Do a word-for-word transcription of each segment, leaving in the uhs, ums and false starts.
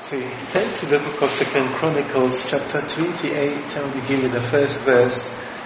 So you turn to the book of Second Chronicles chapter twenty-eight, and we begin with the first verse.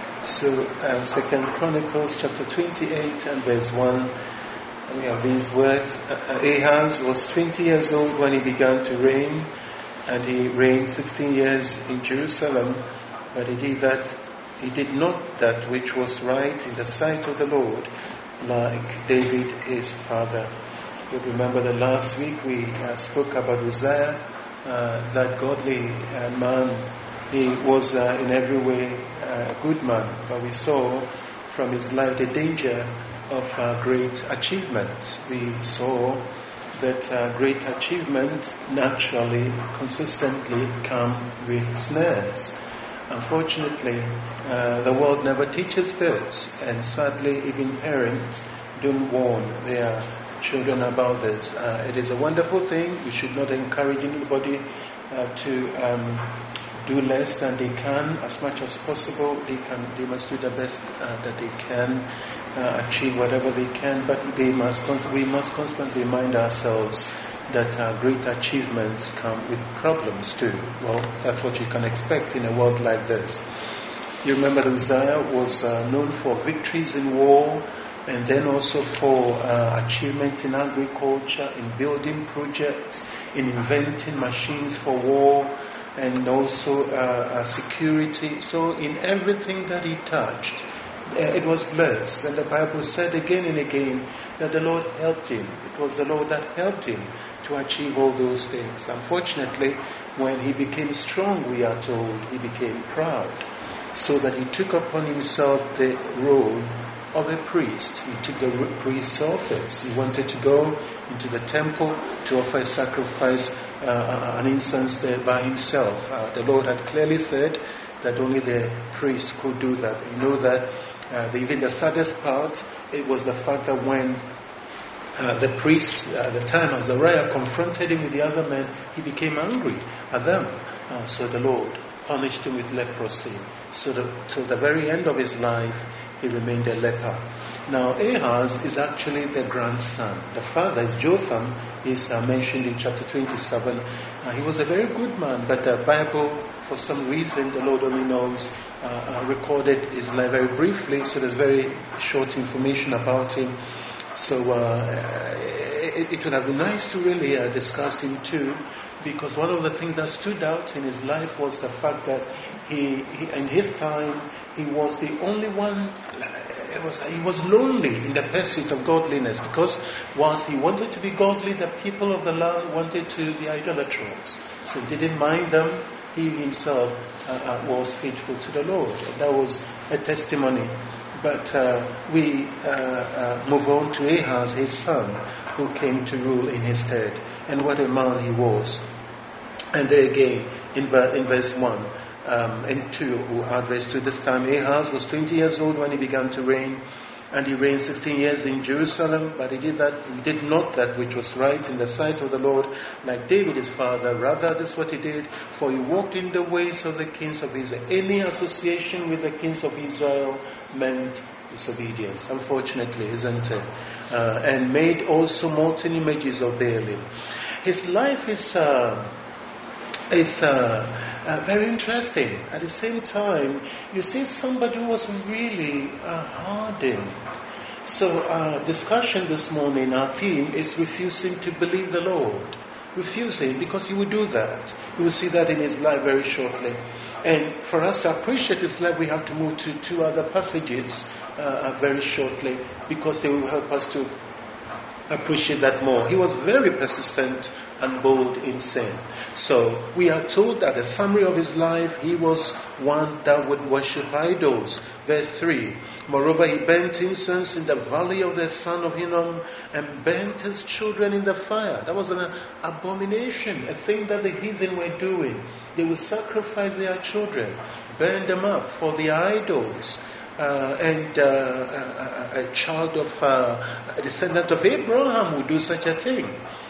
So uh, Second Chronicles chapter twenty-eight and verse one, and we have these words. Uh, Ahaz was twenty years old when he began to reign, and he reigned sixteen years in Jerusalem, but he did that he did not that which was right in the sight of the Lord, like David his father. You remember that last week we uh, spoke about Uzziah, uh, that godly uh, man. He was uh, in every way uh, a good man, but we saw from his life the danger of uh, great achievements. We saw that uh, great achievements naturally, consistently come with snares. Unfortunately, uh, the world never teaches this, and sadly even parents don't warn their children about this. Uh, it is a wonderful thing. We should not encourage anybody uh, to um, do less than they can. As much as possible, they can. They must do the best uh, that they can, uh, achieve whatever they can. But they must. Const- we must constantly remind ourselves that uh, great achievements come with problems too. Well, that's what you can expect in a world like this. You remember that Uzziah was uh, known for victories in war, and then also for uh, achievements in agriculture, in building projects, in inventing machines for war, and also uh, uh, security. So in everything that he touched, uh, it was blessed. And the Bible said again and again that the Lord helped him. It was the Lord that helped him to achieve all those things. Unfortunately, when he became strong, we are told, he became proud, so that he took upon himself the role of a priest. He took the priest's office. He wanted to go into the temple to offer a sacrifice, uh, an incense there by himself. Uh, the Lord had clearly said that only the priest could do that. You know that uh, the, even the saddest part, it was the fact that when uh, the priest at the time, Azariah, confronted him with the other men, he became angry at them. Uh, so the Lord punished him with leprosy. So the, till the very end of his life, he remained a leper. Now, Ahaz is actually the grandson. The father is Jotham, is uh, mentioned in chapter twenty-seven. Uh, he was a very good man, but the Bible, for some reason, the Lord only knows, uh, uh, recorded his life very briefly, so there's very short information about him. So uh, it, it would have been nice to really uh, discuss him too, because one of the things that stood out in his life was the fact that he, he in his time, he was the only one, it was, he was lonely in the pursuit of godliness, because whilst he wanted to be godly, the people of the land wanted to be idolaters. So he didn't mind them. He himself uh, uh, was faithful to the Lord. And that was a testimony. But uh, we uh, uh, move on to Ahaz, his son, who came to rule in his stead. And what a man he was. And there again, in, in verse one um, and two, who are verse two, this time Ahaz was twenty years old when he began to reign, and he reigned sixteen years in Jerusalem, but he did that he did not that which was right in the sight of the Lord, like David his father. Rather, this is what he did, for he walked in the ways of the kings of Israel. Any association with the kings of Israel meant disobedience, unfortunately, isn't it? Uh, and made also molten images of Baalim. His life is uh, is uh, uh, very interesting. At the same time, you see somebody who was really uh, hardened. So our discussion this morning, our theme is refusing to believe the Lord. Refusing, because he will do that. You will see that in his life very shortly. And for us to appreciate his life, we have to move to two other passages uh, very shortly, because they will help us to appreciate that more. He was very persistent and bold in sin. So we are told that the summary of his life, he was one that would worship idols. Verse three, moreover he burnt incense in the valley of the son of Hinnom, and burnt his children in the fire. That was an abomination, a thing that the heathen were doing. They would sacrifice their children, burn them up for the idols. Uh, and uh, a, a child of uh, a descendant of Abraham would do such a thing.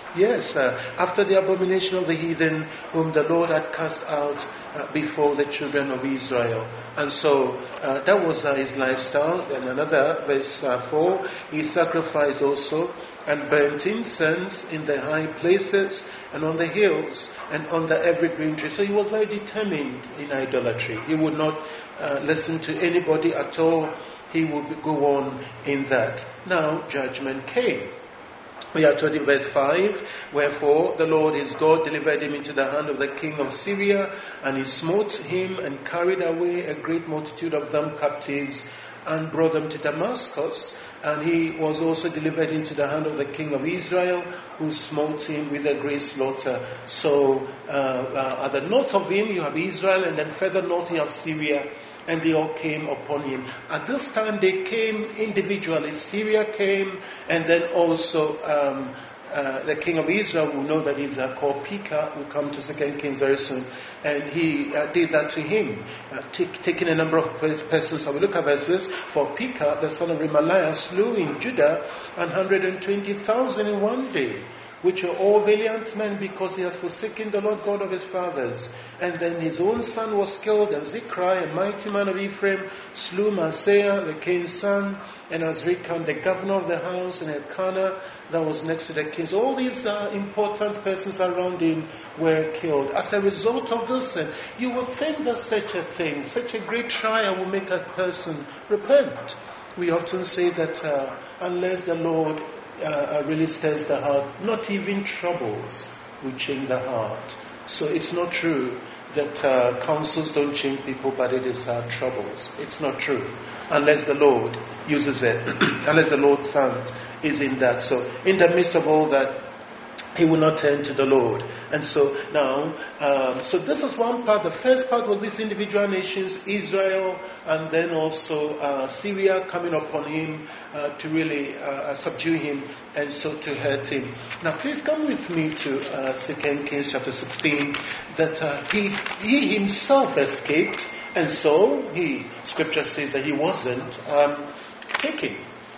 Yes, uh, after the abomination of the heathen, whom the Lord had cast out uh, before the children of Israel. And so uh, that was uh, his lifestyle. And another, verse uh, four, he sacrificed also and burnt incense in the high places and on the hills and under every green tree. So he was very determined in idolatry. He would not uh, listen to anybody at all. He would go on in that. Now judgment came. We are told in verse five, wherefore the Lord his God delivered him into the hand of the king of Syria, and he smote him and carried away a great multitude of them captives and brought them to Damascus. And he was also delivered into the hand of the king of Israel, who smote him with a great slaughter. So uh, uh, at the north of him you have Israel, and then further north you have Syria. And they all came upon him. At this time they came individually. Syria came, and then also um, uh, the king of Israel, we know that he's uh, called Pekah, will come to Second Kings very soon. And he uh, did that to him, uh, t- taking a number of persons. So we look at verses. For Pekah, the son of Remaliah, slew in Judah one hundred twenty thousand in one day, which are all valiant men, because he has forsaken the Lord God of his fathers. And then his own son was killed, and Zichri, a mighty man of Ephraim, slew Maaseiah, the king's son, and Azrikam, the governor of the house, and Elkanah, that was next to the king. So all these uh, important persons around him were killed. As a result of this, and you would think that such a thing, such a great trial will make a person repent. We often say that uh, unless the Lord Uh, really stirs the heart, not even troubles will change the heart. So it's not true that uh, counsels don't change people, but it is uh, troubles. It's not true unless the Lord uses it, unless the Lord's hand is in that. So in the midst of all that, he will not turn to the Lord. And so now, um, so this is one part. The first part was these individual nations, Israel, and then also uh, Syria coming upon him uh, to really uh, subdue him and so to hurt him. Now please come with me to uh, Second Kings chapter sixteen, that uh, he, he himself escaped, and so he, scripture says that he wasn't um, taken.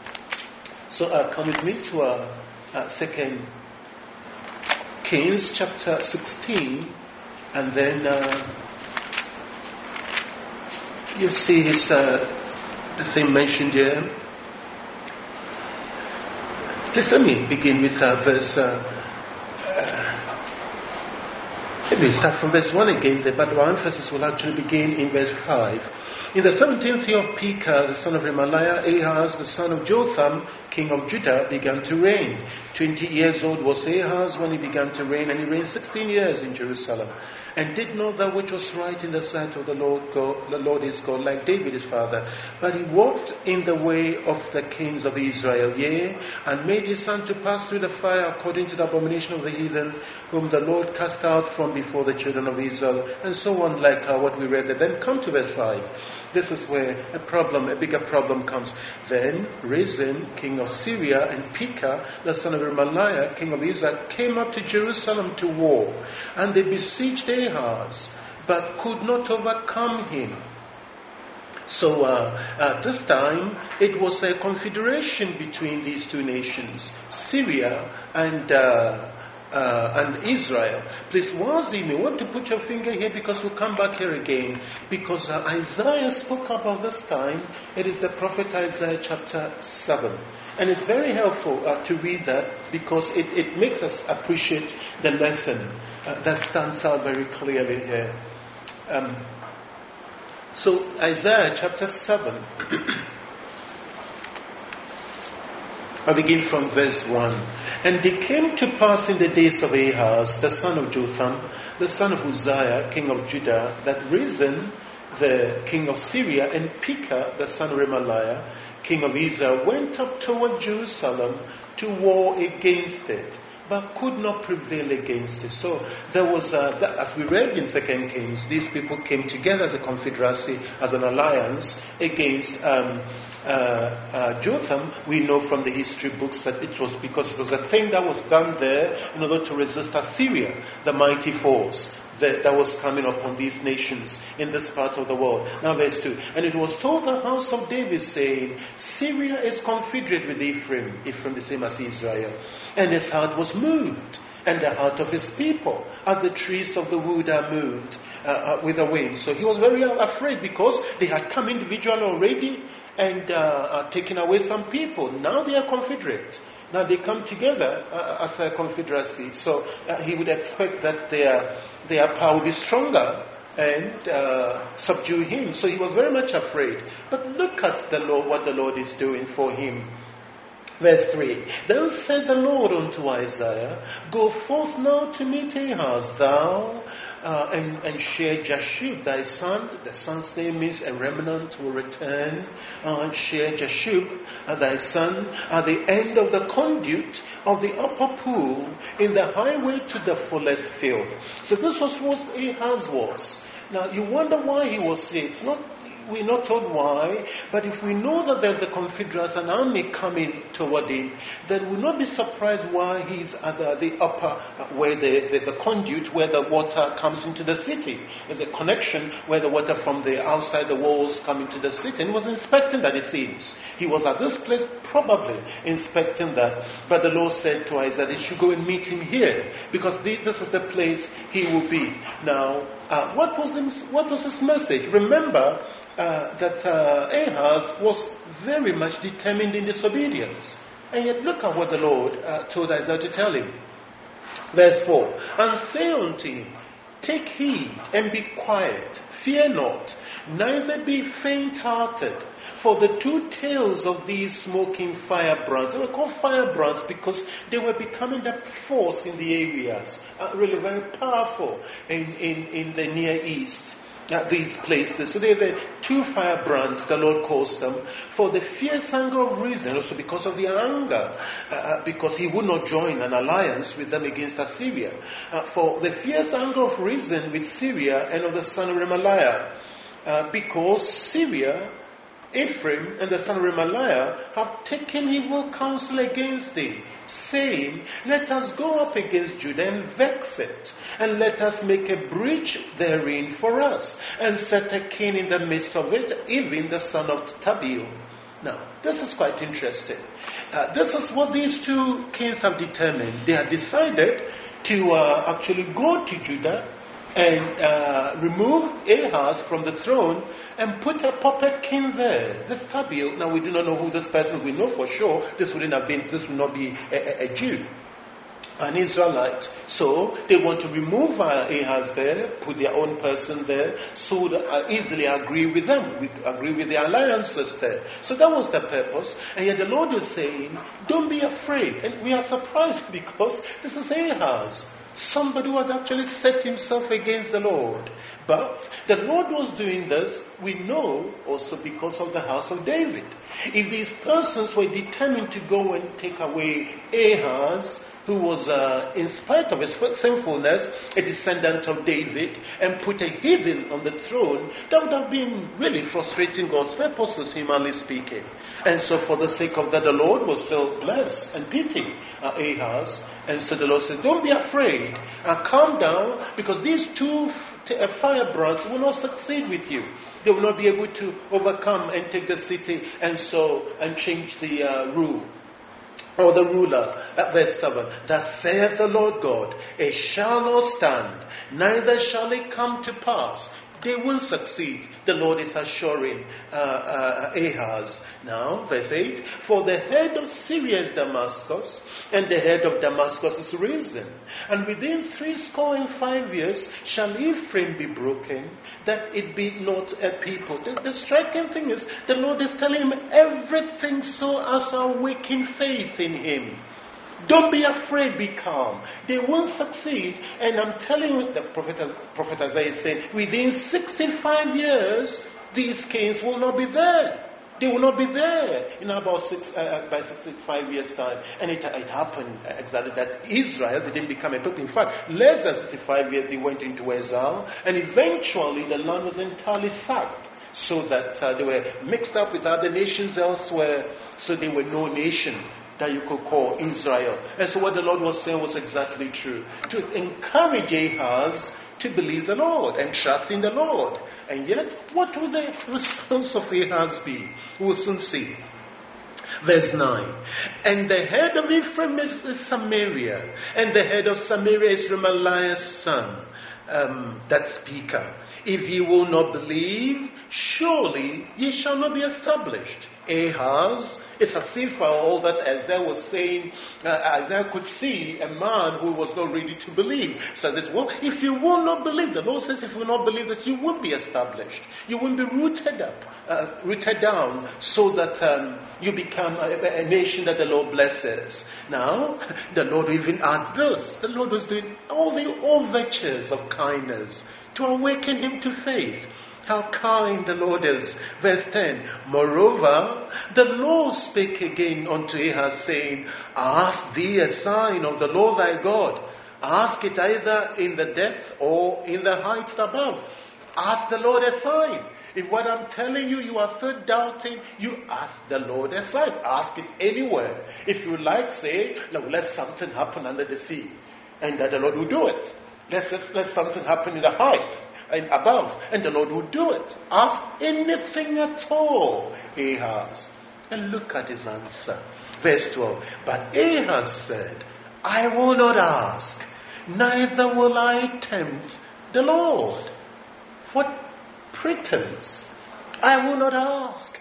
So uh, come with me to uh, uh, Second Kings chapter sixteen, and then uh, you see his uh, the thing mentioned here. Please let me begin with uh, verse. Uh, uh, maybe we'll start from verse one again, but our emphasis will actually begin in verse five. In the seventeenth year of Pekah, the son of Remaliah, Ahaz, the son of Jotham, king of Judah, began to reign. Twenty years old was Ahaz when he began to reign, and he reigned sixteen years in Jerusalem, and did not that which was right in the sight of the Lord God, the Lord his God, like David his father. But he walked in the way of the kings of Israel, yea, and made his son to pass through the fire according to the abomination of the heathen, whom the Lord cast out from before the children of Israel, and so on, like uh, what we read there. Then come to verse five. This is where a problem, a bigger problem comes. Then Rezin, king of Syria, and Pekah, the son of Remaliah, king of Israel, came up to Jerusalem to war, and they besieged Ahaz, but could not overcome him. So uh, at this time, it was a confederation between these two nations, Syria and uh, Uh, and Israel. Please, Wazim, you want to put your finger here, because we'll come back here again. Because uh, Isaiah spoke about this time. It is the prophet Isaiah chapter seven. And it's very helpful uh, to read that, because it, it makes us appreciate the lesson uh, that stands out very clearly here. Um, so Isaiah chapter seven. I begin from verse one. And it came to pass in the days of Ahaz, the son of Jotham, the son of Uzziah, king of Judah, that Rezin, the king of Syria, and Pekah, the son of Remaliah, king of Israel, went up toward Jerusalem to war against it, but could not prevail against it. So there was, a, as we read in Second Kings, these people came together as a confederacy, as an alliance against um, uh, uh, Jotham. We know from the history books that it was because it was a thing that was done there in order to resist Assyria, the mighty force that, that was coming upon these nations in this part of the world. Now verse two. And it was told the house of David, saying, Syria is confederate with Ephraim, Ephraim the same as Israel. And his heart was moved, and the heart of his people, as the trees of the wood are moved uh, uh, with the wind. So he was very afraid because they had come individually already and uh, uh, taken away some people. Now they are confederate. Now they come together uh, as a confederacy. So uh, he would expect that their their power will be stronger and uh, subdue him. So he was very much afraid. But look at the Lord, what the Lord is doing for him. Verse three. Then said the Lord unto Isaiah, Go forth now to meet Ahaz, thou, uh, and, and share Jashub, thy son. The son's name is a remnant will return. Uh, share Jashub, uh, thy son, at the end of the conduit of the upper pool, in the highway to the fullest field. So this was what Ahaz was. Now you wonder why he was here. It's not We're not told why, but if we know that there's a confederacy, an army coming toward him, then we'll not be surprised why he's at the, the upper, where the, the, the conduit, where the water comes into the city, the connection where the water from the outside the walls come into the city. And he was inspecting that, it seems. He was at this place probably inspecting that. But the Lord said to Isaiah, you should go and meet him here, because this is the place he will be. Now, uh, what was the, what was his message? Remember, Uh, that uh, Ahaz was very much determined in disobedience. And yet look at what the Lord uh, told Isaiah to tell him. Verse four. And say unto him, Take heed and be quiet, fear not, neither be faint-hearted. For the two tails of these smoking firebrands, they were called firebrands because they were becoming the force in the areas, uh, really very powerful in, in, in the Near East. Uh, these places. So they're the two firebrands, the Lord calls them, for the fierce anger of reason, also because of their anger, uh, because he would not join an alliance with them against Assyria. Uh, for the fierce anger of reason with Syria and of the son of Remaliah, uh, because Syria, Ephraim, and the son of Remaliah have taken evil counsel against thee, saying, Let us go up against Judah and vex it, and let us make a breach therein for us, and set a king in the midst of it, even the son of Tabeel. Now, this is quite interesting. Uh, this is what these two kings have determined. They have decided to uh, actually go to Judah and uh, remove Ahaz from the throne and put a puppet king there. This Tabeel, now we do not know who this person is. We know for sure this wouldn't have been, this would not be a, a, a Jew, an Israelite. So they want to remove uh, Ahaz there, put their own person there, so that uh, easily agree with them, we agree with the alliances there. So that was the purpose. And yet the Lord is saying, don't be afraid. And we are surprised because this is Ahaz, somebody who had actually set himself against the Lord. But the Lord was doing this, we know, also because of the house of David. If these persons were determined to go and take away Ahaz, who was, uh, in spite of his sinfulness, a descendant of David, and put a heathen on the throne, that would have been really frustrating God's purposes, humanly speaking. And so for the sake of that, the Lord will still bless and pity uh, Ahaz. And so the Lord says, don't be afraid, uh, calm down, because these two t- uh, firebrands will not succeed with you. They will not be able to overcome and take the city and so, and change the uh, rule. Or the ruler, at verse seven, Thus saith the Lord God, it shall not stand, neither shall it come to pass. They will succeed, the Lord is assuring uh, uh, Ahaz. Now, verse eight, For the head of Syria is Damascus, and the head of Damascus is risen. And within threescore and five years shall Ephraim be broken, that it be not a people. The, the striking thing is, the Lord is telling him everything so as our waking faith in him. Don't be afraid, be calm. They will succeed. And I'm telling you, the prophet, prophet Isaiah is saying, within sixty-five years, these kings will not be there. They will not be there in about six, uh, by sixty-five years' time. And it, it happened exactly that Israel didn't become a people. In fact, less than sixty-five years, they went into exile. And eventually, the land was entirely sacked. So that uh, they were mixed up with other nations elsewhere. So they were no nation that you could call Israel. And so what the Lord was saying was exactly true. To encourage Ahaz to believe the Lord and trust in the Lord. And yet, what would the response of Ahaz be? We will soon see. Verse nine. And the head of Ephraim is, is Samaria, and the head of Samaria is Remaliah's son. Um, that's Pekah. If ye will not believe, surely ye shall not be established. Ahaz, it's as if all that Isaiah was saying, uh, Isaiah could see a man who was not ready to believe. So this, well, if you will not believe, the Lord says if you will not believe this, you won't be established. You won't be rooted up, uh, rooted down, so that um, you become a, a nation that the Lord blesses. Now, the Lord even adds this. The Lord was doing all the all virtues of kindness to awaken him to faith. How kind the Lord is. Verse ten. Moreover, the Lord spake again unto Ahaz, saying, Ask thee a sign of the Lord thy God. Ask it either in the depth or in the heights above. Ask the Lord a sign. If what I'm telling you, you are still doubting, you ask the Lord a sign. Ask it anywhere. If you like, say, no, let something happen under the sea. And that the Lord will do it. Let, let, let something happen in the heights and above, and the Lord will do it. Ask anything at all, Ahaz. And look at his answer. Verse twelve. But Ahaz said, I will not ask, neither will I tempt the Lord. What pretense? I will not ask.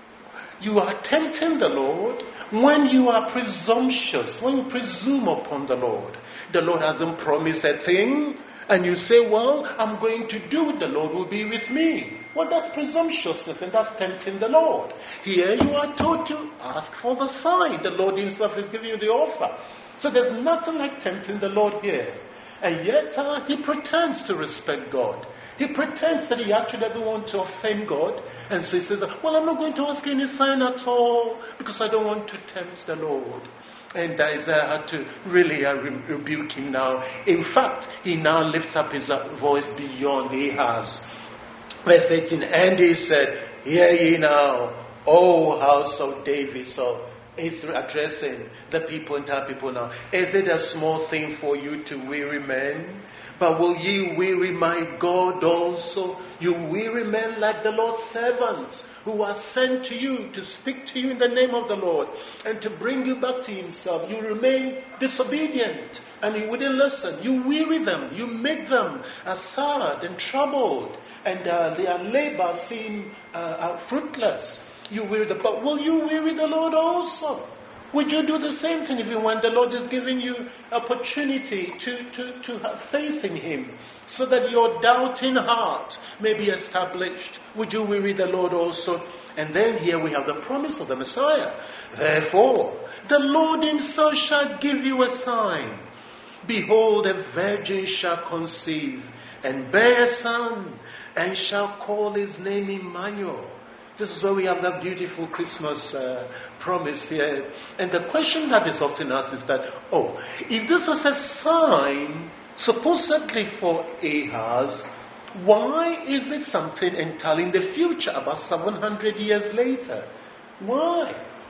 You are tempting the Lord when you are presumptuous, when you presume upon the Lord. The Lord hasn't promised a thing, and you say, well, I'm going to do it, the Lord will be with me. Well, that's presumptuousness, and that's tempting the Lord. Here you are told to ask for the sign. The Lord himself is giving you the offer. So there's nothing like tempting the Lord here. And yet uh, he pretends to respect God. He pretends that he actually doesn't want to offend God. And so he says, well, I'm not going to ask any sign at all because I don't want to tempt the Lord. And Isaiah had to really uh, re- rebuke him now. In fact, he now lifts up his uh, voice beyond Ahaz. Verse eighteen, and he said, hear ye now, O house of David. So he's addressing the people, entire people now. Is it a small thing for you to weary men? But will ye weary my God also? You weary men like the Lord's servants, who are sent to you to speak to you in the name of the Lord and to bring you back to himself. You remain disobedient and you wouldn't listen. You weary them. You make them uh, sad and troubled, and uh, their labor seem uh, uh, fruitless. You weary them. But will you weary the Lord also? Would you do the same thing even when the Lord is giving you opportunity to, to, to have faith in him so that your doubting heart may be established? Would you weary the Lord also? And then here we have the promise of the Messiah. Therefore, the Lord himself shall give you a sign. Behold, a virgin shall conceive and bear a son, and shall call his name Emmanuel. This is where we have that beautiful Christmas uh, promise here. And the question that is often asked is that, oh, if this is a sign supposedly for Ahaz, why is it something entirely in the future, about seven hundred years later? Why?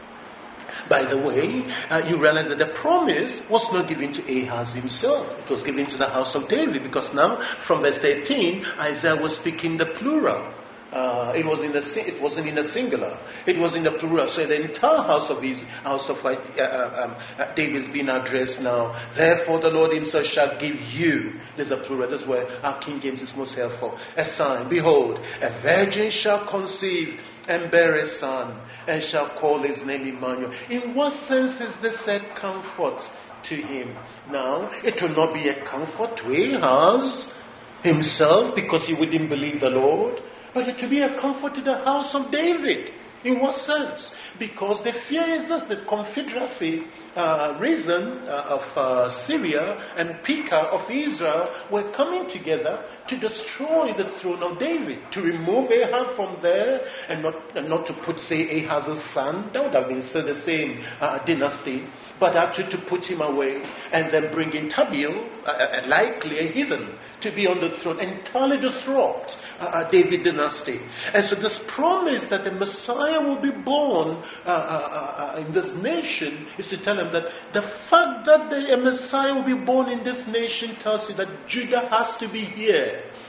By the way, uh, you realize that the promise was not given to Ahaz himself. It was given to the house of David, because now from verse thirteen, Isaiah was speaking the plural. Uh, it was in the it wasn't in the singular. It was in the plural. So the entire house of his house of uh, um, uh, David is being addressed now. Therefore, the Lord himself shall give you. There's a plural. That's where our King James is most helpful. A sign. Behold, a virgin shall conceive and bear a son, and shall call his name Emmanuel. In what sense is this a comfort to him? Now, it will not be a comfort to Ahaz himself because he wouldn't believe the Lord. But it will be a comfort to the house of David. In what sense? Because the fear is this, the confederacy uh, reason uh, of uh, Syria and Pekah of Israel were coming together to destroy the throne of David, to remove Ahab from there, and not and not to put, say, Ahaz's son. That would have been still the same uh, dynasty, but actually to put him away and then bring in Tabeel, uh, likely a heathen, to be on the throne, entirely disrupt uh, David dynasty. And so this promise that the Messiah will be born uh, uh, uh, in this nation is to tell them that the fact that the Messiah will be born in this nation tells you that Judah has to be here.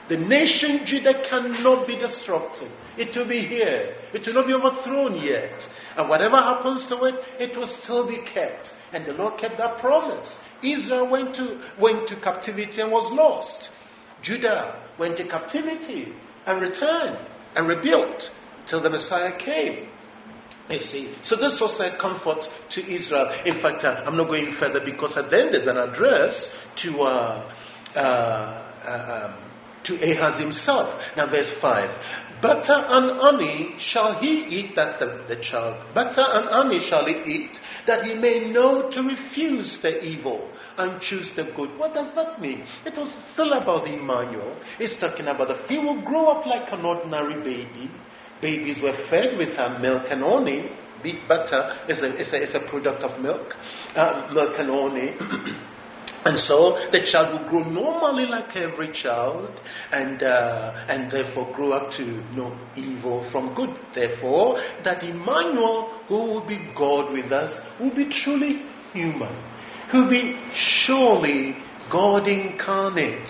The nation Judah cannot be disrupted. It will be here. It will not be overthrown yet. And whatever happens to it, it will still be kept. And the Lord kept that promise. Israel went to, went to captivity and was lost. Judah went to captivity and returned and rebuilt till the Messiah came. You see, so this was a comfort to Israel. In fact, uh, I'm not going further because at the end there's an address to uh, uh, uh, um, to Ahaz himself. Now, verse five. Butter and honey shall he eat, that's the, the child. Butter and honey shall he eat, that he may know to refuse the evil and choose the good. What does that mean? It was still about Emmanuel. It's talking about that he will grow up like an ordinary baby. Babies were fed with uh, milk and honey. Beet butter is a, is a, is a product of milk. Uh, milk and honey. And so the child will grow normally like every child, and uh, and therefore grow up to know evil from good. Therefore, that Emmanuel, who will be God with us, will be truly human. Who will be surely God incarnate.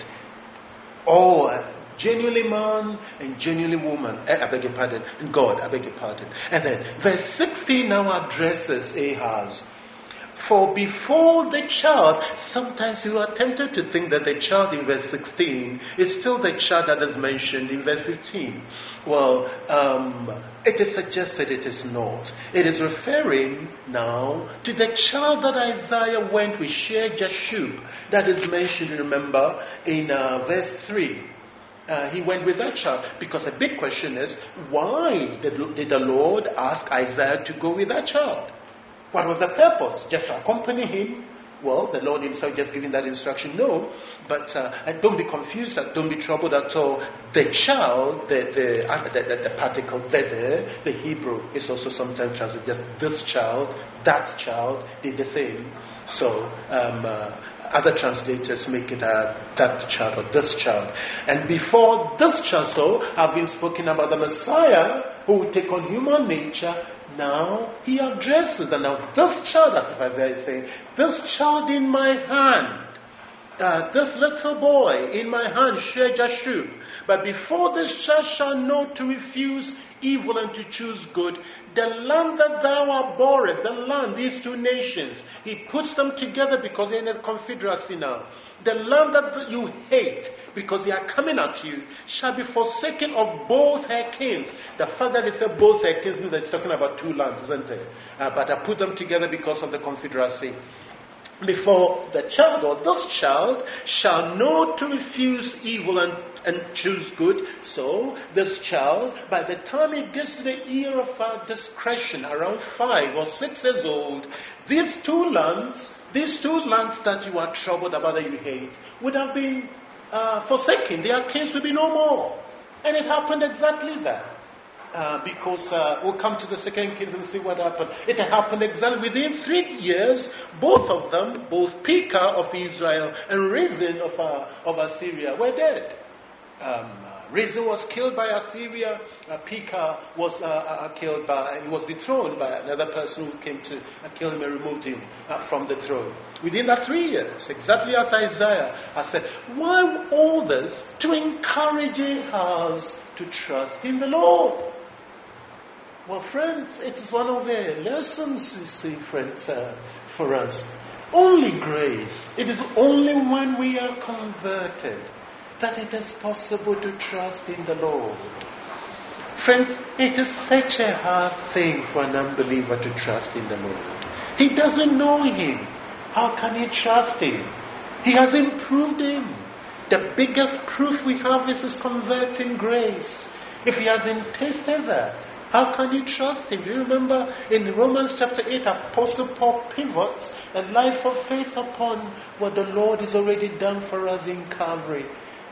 Or genuinely man and genuinely woman. I beg your pardon. And God, I beg your pardon. And then verse sixteen now addresses Ahaz. For before the child, sometimes you are tempted to think that the child in verse sixteen is still the child that is mentioned in verse fifteen. Well, um, it is suggested it is not. It is referring now to the child that Isaiah went with Shear-Jashub, that is mentioned, remember, in uh, verse three. Uh, he went with that child. Because the big question is, why did, did the Lord ask Isaiah to go with that child? What was the purpose? Just to accompany him? Well, the Lord himself just giving that instruction? No. But uh, and don't be confused, don't be troubled at all. The child, the the, uh, the, the, the particle, the, the Hebrew is also sometimes translated just this child, that child, did the same. So, um, uh, other translators make it uh, that child or this child. And before this child, so, I've been spoken about the Messiah who will take on human nature. Now he addresses them. Now this child, as Isaiah is saying, this child in my hand, uh, this little boy in my hand, Shear-Jashub. But before this child shall know to refuse evil and to choose good, the land that thou abhorrest, the land, these two nations, he puts them together because they're in a confederacy now. The land that you hate, because they are coming at you, shall be forsaken of both her kings. The fact that it said both her kings means that it's talking about two lands, isn't it? Uh, but I put them together because of the confederacy. Before the child, or this child, shall know to refuse evil and, and choose good. So, this child, by the time it gets to the year of uh, discretion, around five or six years old, these two lands, these two lands that you are troubled about, that you hate, would have been uh, forsaken. Their kings would be no more. And it happened exactly that. Uh, because uh, we'll come to the second kings and see what happened. It happened exactly within three years. Both of them, both Pekah of Israel and Rezin of, uh, of Assyria, were dead. Um, Rezin was killed by Assyria. Uh, Pekah was uh, uh, killed by, he was dethroned by another person who came to uh, kill him and removed him uh, from the throne. Within that three years, exactly as Isaiah has said. Why all this? To encourage us to trust in the Lord. Well, friends, it is one of the lessons, you see, friends, uh, for us. Only grace. It is only when we are converted that it is possible to trust in the Lord. Friends, it is such a hard thing for an unbeliever to trust in the Lord. He doesn't know Him. How can he trust Him? He has improved him. The biggest proof we have is His converting grace. If He hasn't tasted that, how can you trust Him? Do you remember in Romans chapter eight, Apostle Paul pivots a life of faith upon what the Lord has already done for us in Calvary.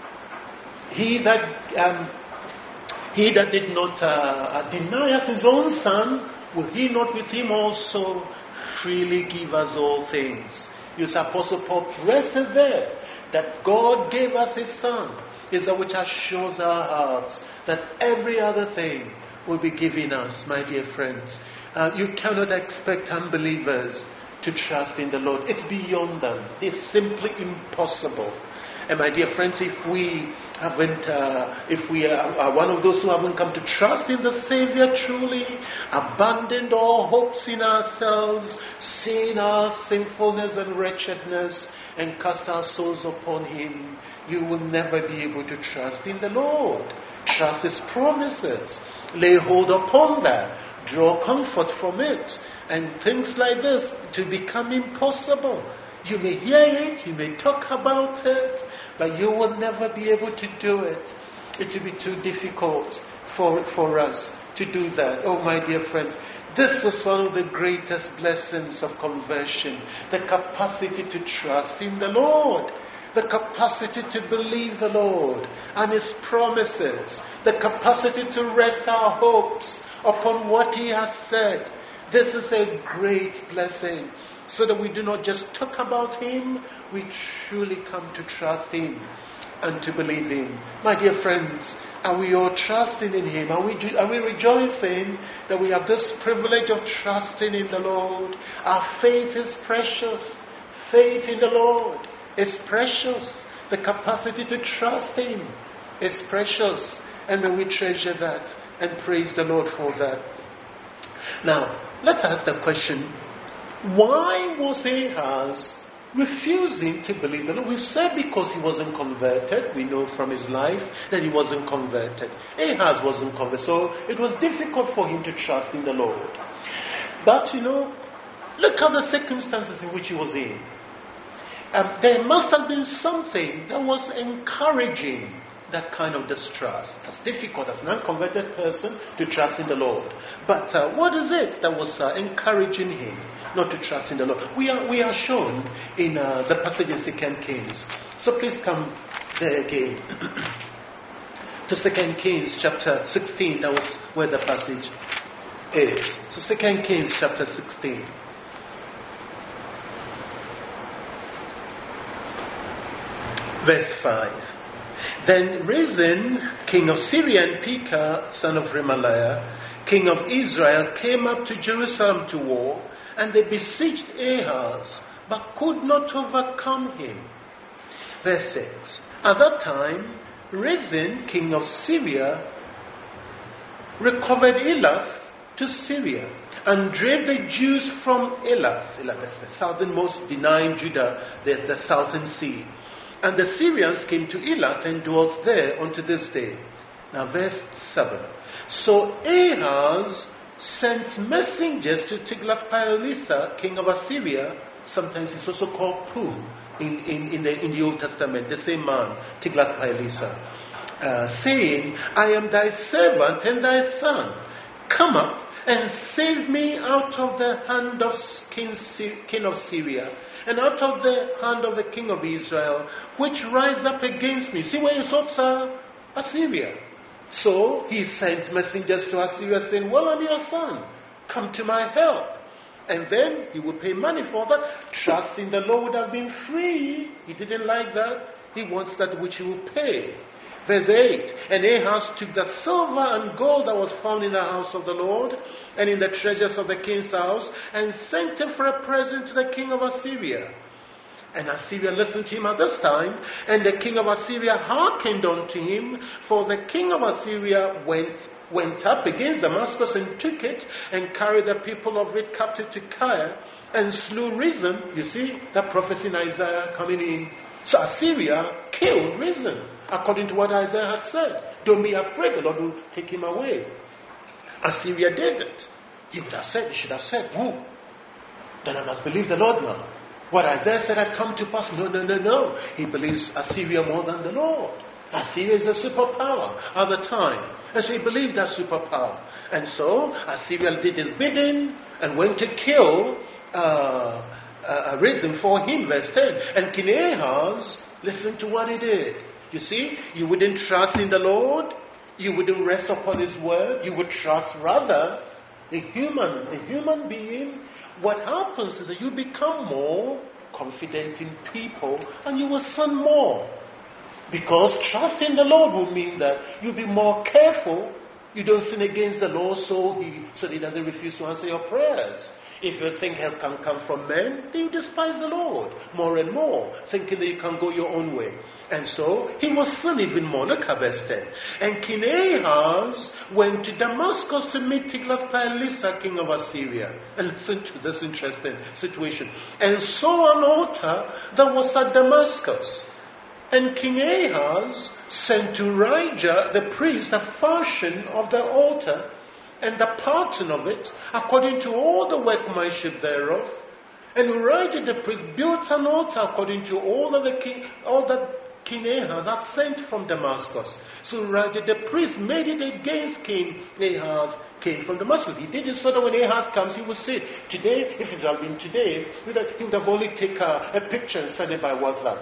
He that um, he that did not uh, deny us His own Son, will He not with Him also freely give us all things? Use Apostle Paul rested there that God gave us His Son, is that which assures our hearts that every other thing will be given us, my dear friends. Uh, you cannot expect unbelievers to trust in the Lord. It's beyond them. It's simply impossible. And my dear friends, if we haven't, uh, if we are, are one of those who haven't come to trust in the Savior truly, abandoned all hopes in ourselves, seen our sinfulness and wretchedness, and cast our souls upon Him, you will never be able to trust in the Lord. Trust His promises. Lay hold upon that. Draw comfort from it. And things like this to become impossible. You may hear it, you may talk about it, but you will never be able to do it. It will be too difficult for, for us to do that. Oh, my dear friends, this is one of the greatest blessings of conversion. The capacity to trust in the Lord. The capacity to believe the Lord and His promises. The capacity to rest our hopes upon what He has said. This is a great blessing. So that we do not just talk about Him, we truly come to trust Him and to believe Him. My dear friends, are we all trusting in Him? Are we, are we rejoicing that we have this privilege of trusting in the Lord? Our faith is precious. Faith in the Lord is precious. The capacity to trust Him is precious. And may we treasure that and praise the Lord for that. Now, let's ask the question, why was Ahaz refusing to believe the Lord? We said because he wasn't converted. We know from his life that he wasn't converted. Ahaz wasn't converted, so it was difficult for him to trust in the Lord. But, you know, look at the circumstances in which he was in. Um, there must have been something that was encouraging that kind of distrust. It's difficult as an unconverted person to trust in the Lord. But uh, what is it that was uh, encouraging him not to trust in the Lord? We are we are shown in uh, the passage in Second Kings. So please come there again to Second Kings chapter sixteen. That was where the passage is. So Second Kings chapter sixteen. Verse five. Then Rezin, king of Syria, and Pekah, son of Remaliah, king of Israel, came up to Jerusalem to war, and they besieged Ahaz, but could not overcome him. Verse six. At that time, Rezin, king of Syria, recovered Elath to Syria, and drave the Jews from Elath. Elath is the southernmost, denying Judah, there's the southern sea. And the Syrians came to Elath and dwelt there unto this day. Now verse seven. So Ahaz sent messengers to Tiglath-Pileser, king of Assyria. Sometimes it's also called Pul in, in, in, the, in the Old Testament. The same man, Tiglath-Pileser. Uh, saying, I am thy servant and thy son. Come up and save me out of the hand of King, king of Syria, and out of the hand of the king of Israel, which rise up against me. See where his hopes are? Assyria. So he sent messengers to Assyria saying, well, I'm your son. Come to my help. And then he would pay money for that. Trust in the Lord would have been free. He didn't like that. He wants that which he will pay. Verse eight. And Ahaz took the silver and gold that was found in the house of the Lord and in the treasures of the king's house, and sent it for a present to the king of Assyria. And Assyria listened to him at this time, and the king of Assyria hearkened unto him, for the king of Assyria went went up against Damascus and took it, and carried the people of it captive to Tyre, and slew Rezin. You see that prophecy in Isaiah coming in. So Assyria killed Rezin, according to what Isaiah had said. Don't be afraid, the Lord will take him away. Assyria did it. He would have said, he should have said, who? Then I must believe the Lord now. What Isaiah said had come to pass. No, no, no, no. He believes Assyria more than the Lord. Assyria is a superpower at the time. And so he believed that superpower. And so Assyria did his bidding and went to kill uh, uh, Rezin for him, verse ten. And King Ahaz, listen to what he did. You see, you wouldn't trust in the Lord. You wouldn't rest upon His word. You would trust rather a human, a human being. What happens is that you become more confident in people and you will sin more. Because trust in the Lord will mean that you'll be more careful. You don't sin against the Lord so he, so he doesn't refuse to answer your prayers. If you think help can come from men, then you despise the Lord more and more, thinking that you can go your own way. And so he was sin even more. Look at verse ten. And King Ahaz went to Damascus to meet Tiglath-Pileser, king of Assyria. And listen to this interesting situation. And saw an altar that was at Damascus. And King Ahaz sent to Urijah the priest a fashion of the altar and the pattern of it, according to all the workmanship thereof. And Urijah the priest built an altar according to all that the king, all that King Ahaz had sent from Damascus. So Urijah the priest made it against King Ahaz, came from Damascus. He did it so that when Ahaz comes, he would say, today, if it had been today, he would have only taken a, a picture and sent it by WhatsApp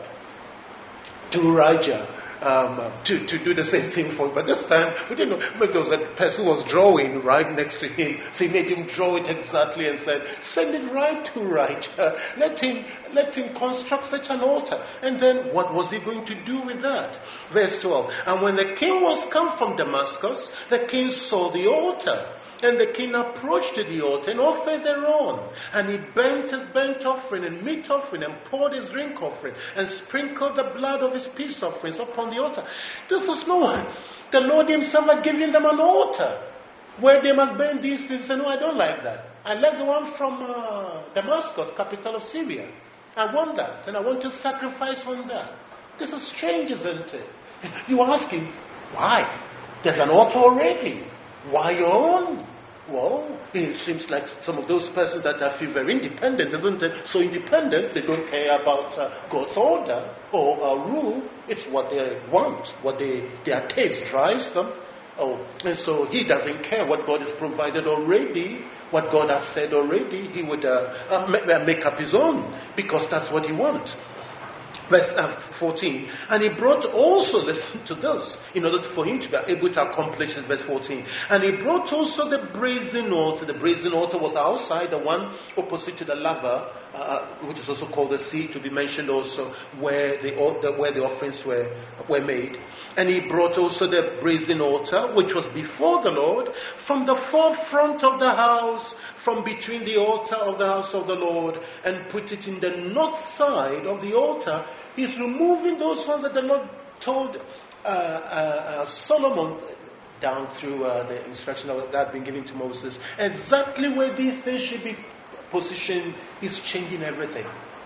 to Urijah. Um, to, to do the same thing for him. But this time, we didn't know. Maybe there was a person who was drawing right next to him. So he made him draw it exactly and said, send it right to Urijah. Let him, let him construct such an altar. And then what was he going to do with that? Verse twelve. And when the king was come from Damascus, the king saw the altar. And the king approached to the altar and offered thereon. And he burnt his burnt offering and meat offering and poured his drink offering and sprinkled the blood of his peace offerings upon the altar. This was no one. The Lord himself had given them an altar where they must burn these things. And no, I don't like that. I like the one from uh, Damascus, capital of Syria. I want that. And I want to sacrifice on that. This is strange, isn't it? You ask him, why? There's an altar already. Why your own? Well, it seems like some of those persons that I feel very independent, isn't it? So independent, they don't care about uh, God's order or uh, rule. It's what they want, what they, their taste drives them. Oh, and so he doesn't care what God has provided already, what God has said already. He would uh, uh, make up his own because that's what he wants. Verse uh, fourteen. And he brought also, listen to this, in order for him to be able to accomplish this, verse fourteen. And he brought also the brazen altar. The brazen altar was outside, the one opposite to the laver, uh, which is also called the sea, to be mentioned also, where the, where the offerings were, were made. And he brought also the brazen altar, which was before the Lord, from the forefront of the house, from between the altar of the house of the Lord, and put it in the north side of the altar. He's removing those ones that the Lord told uh, uh, uh, Solomon down through uh, the instruction that had been given to Moses. Exactly where these things should be positioned, he's changing everything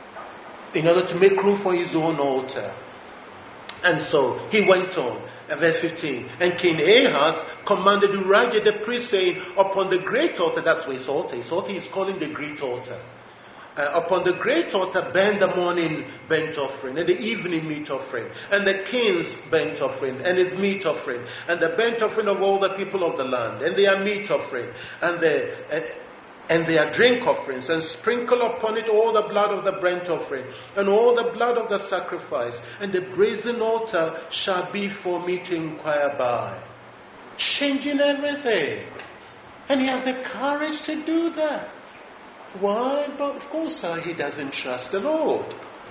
in order to make room for his own altar. And so he went on. Verse fifteen. And King Ahaz commanded Urijah the priest, saying, upon the great altar, that's where his altar is. Altar is calling the great altar. Uh, upon the great altar, burn the morning burnt offering, and the evening meat offering, and the king's burnt offering, and his meat offering, and the burnt offering of all the people of the land, and their meat offering, and the uh, and their drink offerings, and sprinkle upon it all the blood of the burnt offering, and all the blood of the sacrifice, and the brazen altar shall be for me to inquire by. Changing everything. And he has the courage to do that. Why? But of course uh, he doesn't trust the Lord.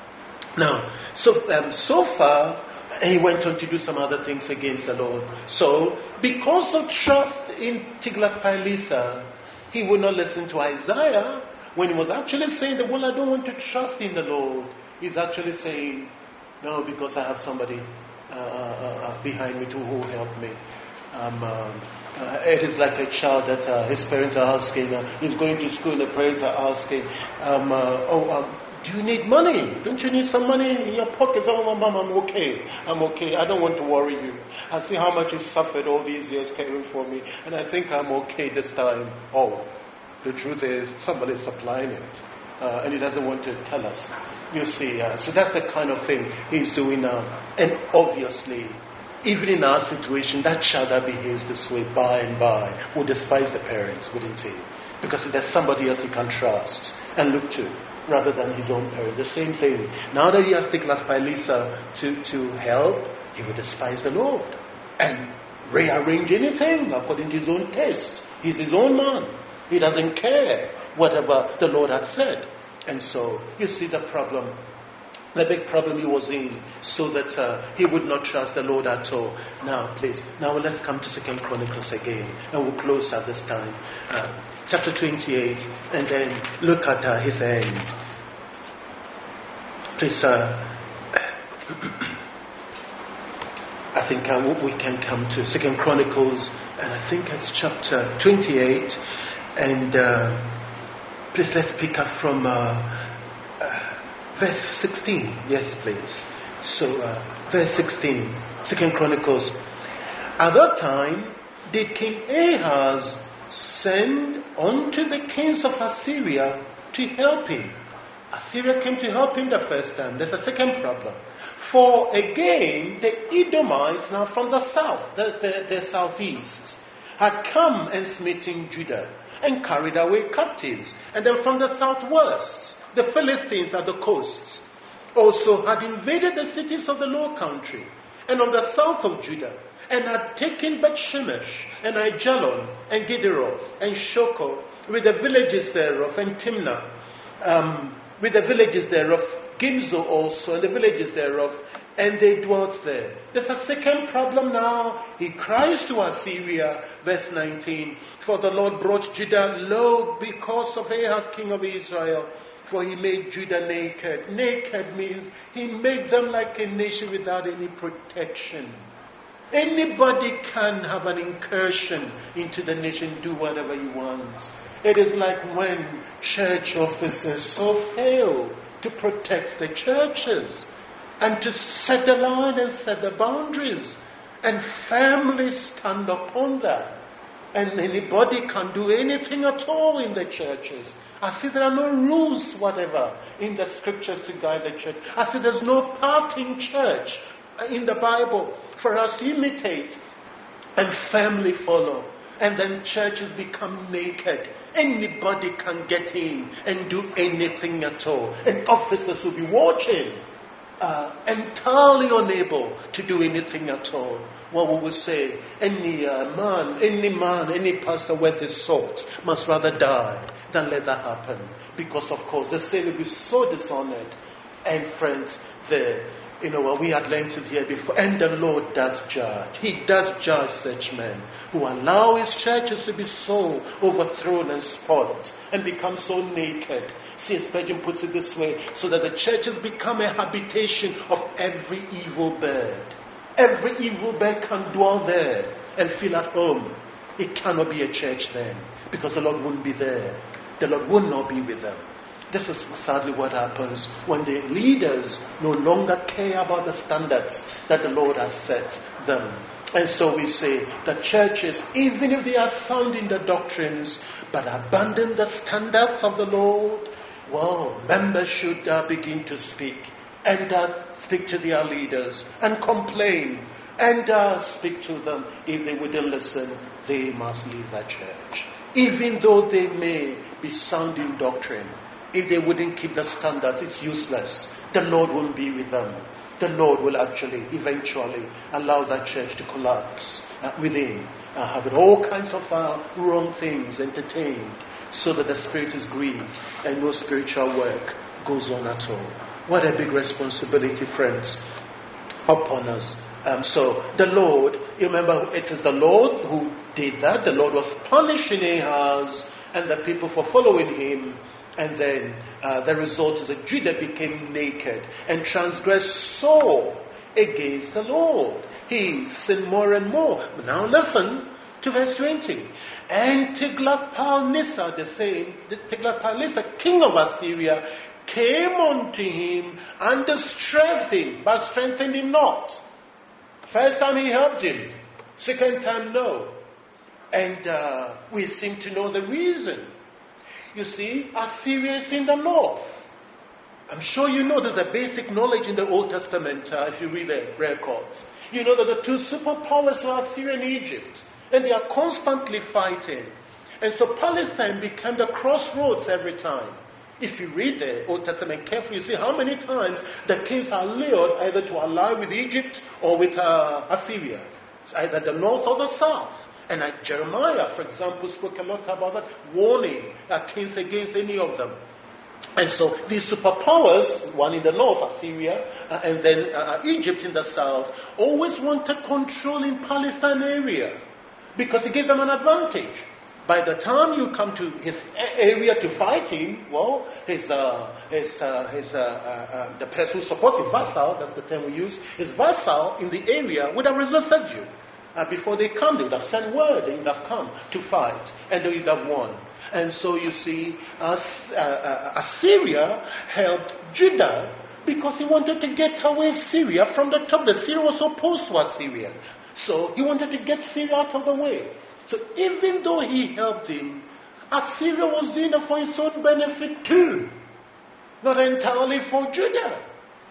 Now, so, um, so far, he went on to do some other things against the Lord. So, because of trust in Tiglath-Pileser, he would not listen to Isaiah when he was actually saying that, well, I don't want to trust in the Lord. He's actually saying, no, because I have somebody uh, uh, behind me to who will help me. Um, um, uh, it is like a child that uh, his parents are asking, uh, he's going to school and the parents are asking, um, uh, oh, um, do you need money? Don't you need some money in your pockets? Oh, mom, I'm okay. I'm okay. I don't want to worry you. I see how much you suffered all these years caring for me, and I think I'm okay this time. Oh, the truth is somebody's supplying it, uh, and he doesn't want to tell us. You see, uh, so that's the kind of thing he's doing now. And obviously, even in our situation, that child that behaves this way by and by will despise the parents, wouldn't he? Because there's somebody else he can trust and look to, rather than his own parents. The same thing. Now that he has Tiglath-Pileser to, to help, he will despise the Lord and rearrange anything according to his own taste. He's his own man. He doesn't care whatever the Lord had said. And so, you see the problem the big problem he was in, so that uh, he would not trust the Lord at all. Now, please, now let's come to Second Chronicles again, and we'll close at this time. Uh, chapter twenty-eight, and then look at uh, his end. Please, uh, I think uh, we can come to Second Chronicles, and I think it's chapter twenty-eight, and uh, please let's pick up from uh, uh, verse sixteen. Yes, please. So, uh, verse sixteen, Second Chronicles. At that time, did King Ahaz send unto the kings of Assyria to help him? Assyria came to help him the first time. There's a second problem. For again, the Edomites, now from the south, the, the, the southeast, had come and smitten Judah and carried away captives. And then from the southwest, the Philistines at the coasts also had invaded the cities of the low country and on the south of Judah, and had taken Beth-Shemesh and Aijalon and Gederoth and Shoko with the villages thereof, and Timnah um, with the villages thereof, Gimzo also and the villages thereof, and they dwelt there. There's a second problem now. He cries to Assyria, verse nineteen, for the Lord brought Judah low because of Ahaz king of Israel, for he made Judah naked. Naked means he made them like a nation without any protection. Anybody can have an incursion into the nation, do whatever he wants. It is like when church officers so fail to protect the churches and to set the line and set the boundaries, and families stand upon that. And anybody can do anything at all in the churches. I see there are no rules whatever in the scriptures to guide the church. I see there's no part in church in the Bible for us to imitate and family follow. And then churches become naked. Anybody can get in and do anything at all. And officers will be watching, uh, entirely unable to do anything at all. What we will say, any uh, man, any man, any pastor worth his salt must rather die than let that happen. Because of course the sin will be so dishonored. And friends, the You know, we had learned it here before. And the Lord does judge. He does judge such men who allow his churches to be so overthrown and spoiled and become so naked. C S Spurgeon puts it this way, so that the churches become a habitation of every evil bird. Every evil bird can dwell there and feel at home. It cannot be a church then, because the Lord wouldn't be there. The Lord would not be with them. This is sadly what happens when the leaders no longer care about the standards that the Lord has set them. And so we say that churches, even if they are sound in the doctrines, but abandon the standards of the Lord, well, members should uh, begin to speak and uh, speak to their leaders and complain and uh, speak to them. If they wouldn't listen, they must leave that church. Even though they may be sound in doctrine, if they wouldn't keep the standards, it's useless. The Lord won't be with them. The Lord will actually, eventually, allow that church to collapse uh, within, uh, having all kinds of uh, wrong things entertained, so that the spirit is grieved and no spiritual work goes on at all. What a big responsibility, friends, upon us. Um, so the Lord, you remember, it is the Lord who did that. The Lord was punishing Ahaz and the people for following him. And then uh, the result is that Judah became naked and transgressed so against the Lord. He sinned more and more. But now listen to verse twenty. And Tiglath-Pileser, the same, Tiglath-Pileser, king of Assyria, came unto him and distressed him, but strengthened him not. First time he helped him. Second time, no. And uh, we seem to know the reason. You see, Assyria is in the north. I'm sure you know there's a basic knowledge in the Old Testament uh, if you read the records. You know that the two superpowers are Assyria and Egypt. And they are constantly fighting. And so Palestine became the crossroads every time. If you read the Old Testament carefully, you see how many times the kings are lured either to ally with Egypt or with uh, Assyria. It's either the north or the south. And like Jeremiah, for example, spoke a lot about that, warning uh, kings against any of them. And so these superpowers, one in the north, Assyria, uh, and then uh, Egypt in the south, always wanted control in Palestine area because it gave them an advantage. By the time you come to his area to fight him, well, his, uh, his, uh, his, uh, uh, uh, the person who supports him, vassal, that's the term we use, his vassal in the area would have resisted you. Uh, before they come, they would have sent word, they would have come to fight, and they would have won. And so you see, uh, uh, Assyria helped Judah because he wanted to get away Syria from the top. The Syria was opposed to Assyria. So he wanted to get Syria out of the way. So even though he helped him, Assyria was doing it for his own benefit too. Not entirely for Judah.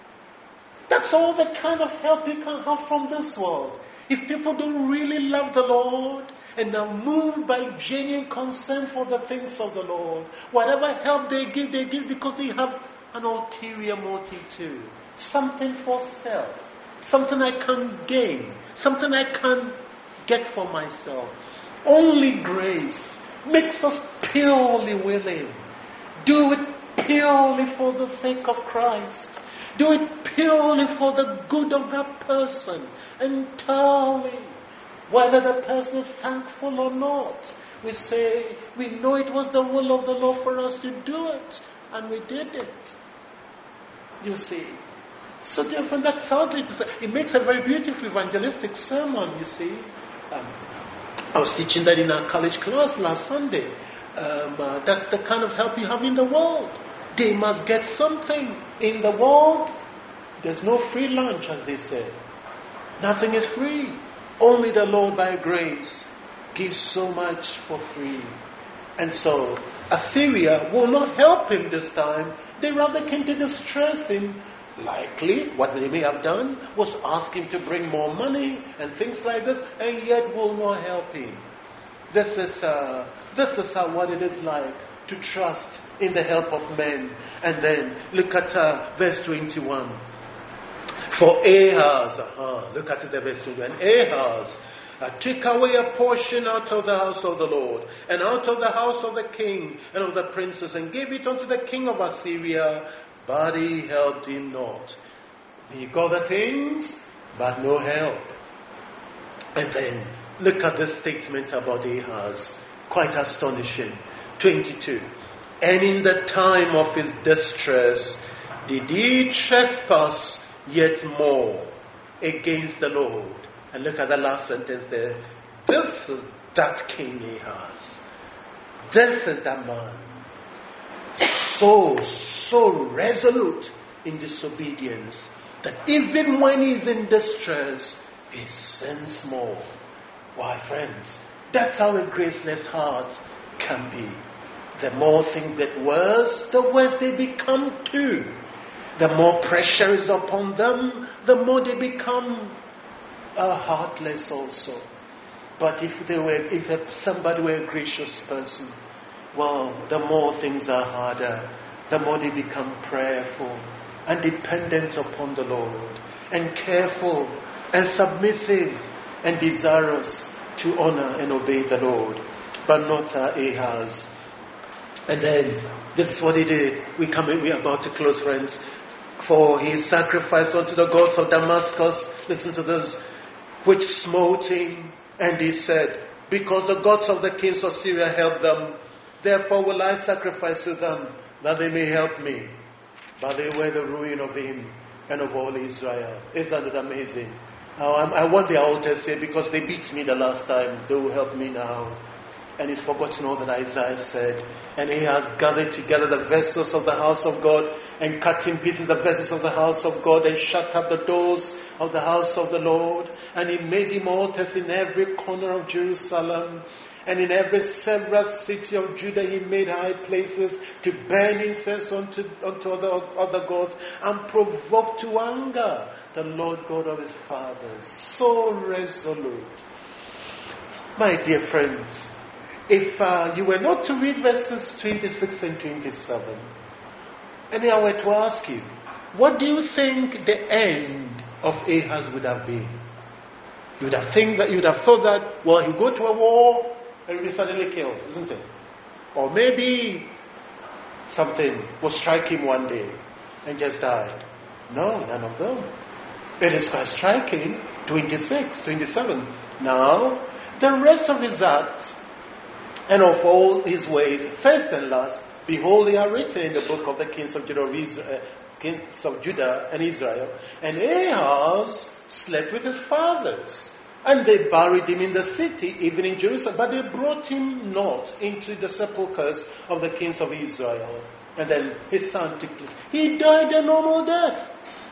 That's all the kind of help you can have from this world. If people don't really love the Lord and are moved by genuine concern for the things of the Lord, whatever help they give, they give because they have an ulterior motive too. Something for self. Something I can gain. Something I can get for myself. Only grace makes us purely willing. Do it purely for the sake of Christ. Do it purely for the good of that person. Entirely. Whether the person is thankful or not. We say, we know it was the will of the Lord for us to do it. And we did it. You see. So therefore, that's how it is. It makes a very beautiful evangelistic sermon, you see. Um, I was teaching that in our college class last Sunday. Um, uh, that's the kind of help you have in the world. They must get something. In the world, there's no free lunch, as they say. Nothing is free. Only the Lord by grace gives so much for free. And so, Assyria will not help him this time. They rather came to distress him. Likely, what they may have done was ask him to bring more money and things like this, and yet will not help him. This is, uh, this is uh, what it is like to trust in the help of men. And then, look at uh, verse twenty-one. For Ahaz, uh-huh, look at the verse twenty-one. Ahaz uh, took away a portion out of the house of the Lord, and out of the house of the king, and of the princes, and gave it unto the king of Assyria, but he helped him not. He got the things, but no help. And then, look at this statement about Ahaz. Quite astonishing. twenty-two. And in the time of his distress, did he trespass yet more against the Lord. And look at the last sentence there. This is that King Ahaz. This is that man. So, so resolute in disobedience that even when he's in distress, he sins more. Why, friends, that's how a graceless heart can be. The more things get worse, the worse they become too. The more pressure is upon them, the more they become uh, heartless also. But if they were, if somebody were a gracious person, well, the more things are harder, the more they become prayerful and dependent upon the Lord, and careful and submissive and desirous to honor and obey the Lord, but not uh, Ahaz. And then this is what he did. We come in, we are about to close, friends. For he sacrificed unto the gods of Damascus, listen to this, which smote him, and he said, because the gods of the kings of Syria helped them, therefore will I sacrifice to them, that they may help me. But they were the ruin of him and of all Israel. Isn't it amazing? Now, I want the altars here because they beat me the last time. They will help me now. And he's forgotten all that Isaiah said. And he has gathered together the vessels of the house of God and cut in pieces the vessels of the house of God and shut up the doors of the house of the Lord. And he made him altars in every corner of Jerusalem. And in every several city of Judah he made high places to burn incense unto, unto other, other gods and provoke to anger the Lord God of his fathers. So resolute. My dear friends, if uh, you were not to read verses twenty-six and twenty-seven, and I were to ask you, what do you think the end of Ahaz would have been? You would have think that you would have thought that, well, he'll go to a war and will be suddenly killed, isn't it? Or maybe something will strike him one day and just died. No, none of them. It is quite striking. twenty-six, twenty-seven. Now, the rest of his acts and of all his ways, first and last, behold, they are written in the book of the kings of Judah, of Israel, kings of Judah and Israel. And Ahaz slept with his fathers, and they buried him in the city, even in Jerusalem. But they brought him not into the sepulchres of the kings of Israel. And then his son took place. He died a normal death.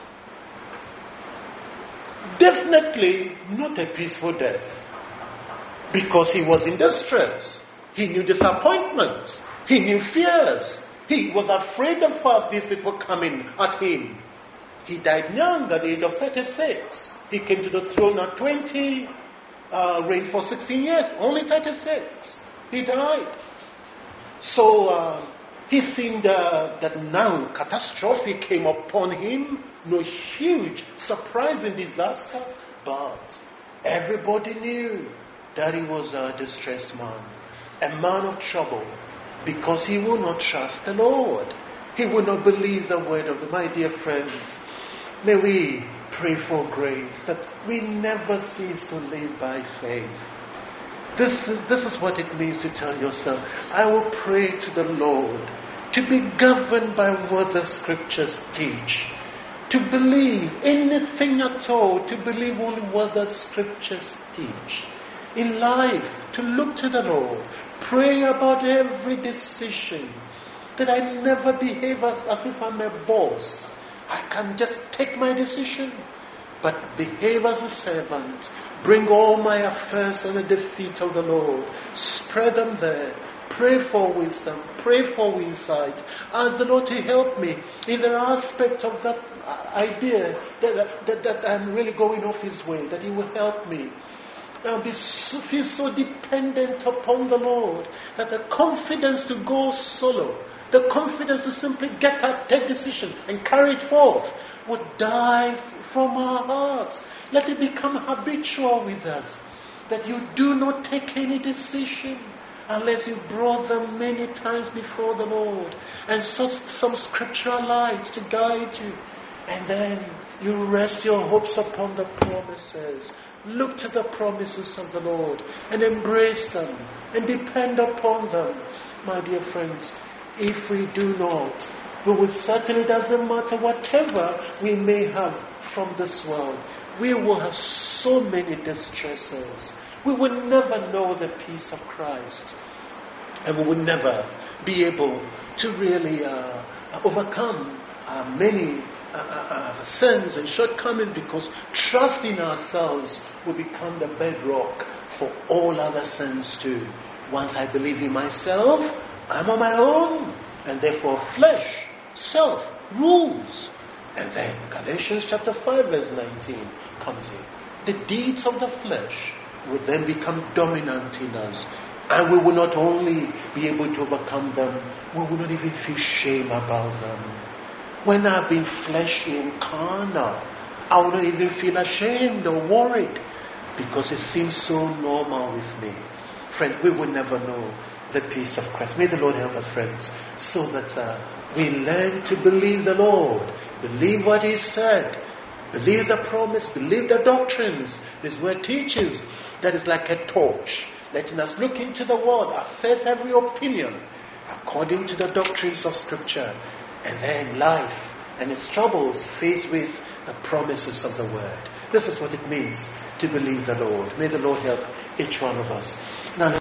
Definitely not a peaceful death, because he was in distress. He knew disappointment. He knew fears. He was afraid of uh, these people coming at him. He died young at the age of thirty-six. He came to the throne at twenty, uh, reigned for sixteen years, only thirty-six. He died. So uh, he seemed uh, that now catastrophe came upon him. No huge, surprising disaster. But everybody knew that he was a distressed man, a man of trouble, because he will not trust the Lord. He will not believe the word of the, my dear friends. May we pray for grace, that we never cease to live by faith. This is, this is what it means to tell yourself, I will pray to the Lord, to be governed by what the scriptures teach, to believe anything at all, to believe only what the scriptures teach. In life, to look to the Lord, pray about every decision, that I never behave as, as if I'm a boss. I can just take my decision, but behave as a servant. Bring all my affairs under the feet of the Lord. Spread them there. Pray for wisdom. Pray for insight. Ask the Lord to help me in the aspect of that idea that, that, that I'm really going off His way, that He will help me. I'll be so, feel so dependent upon the Lord that the confidence to go solo, the confidence to simply get up, take decision and carry it forth would die from our hearts. Let it become habitual with us, that you do not take any decision unless you brought them many times before the Lord and so, some scriptural lights to guide you. And then you rest your hopes upon the promises. Look to the promises of the Lord and embrace them and depend upon them. My dear friends, if we do not, we will certainly, doesn't matter whatever we may have from this world, we will have so many distresses. We will never know the peace of Christ. And we will never be able to really uh, overcome uh, many uh, uh, sins and shortcomings, because trust in ourselves will become the bedrock for all other sins too. Once I believe in myself, I'm on my own, and therefore flesh, self, rules. And then Galatians chapter five verse nineteen comes in. The deeds of the flesh will then become dominant in us. And we will not only be able to overcome them, we will not even feel shame about them. When I've been fleshy and carnal, I will not even feel ashamed or worried, because it seems so normal with me. Friend, we will never know the peace of Christ. May the Lord help us, friends, so that uh, we learn to believe the Lord, believe what He said, believe the promise, believe the doctrines. This word teaches that is like a torch, letting us look into the world, assess every opinion according to the doctrines of Scripture, and then life and its troubles faced with the promises of the Word. This is what it means to believe the Lord. May the Lord help each one of us. Now,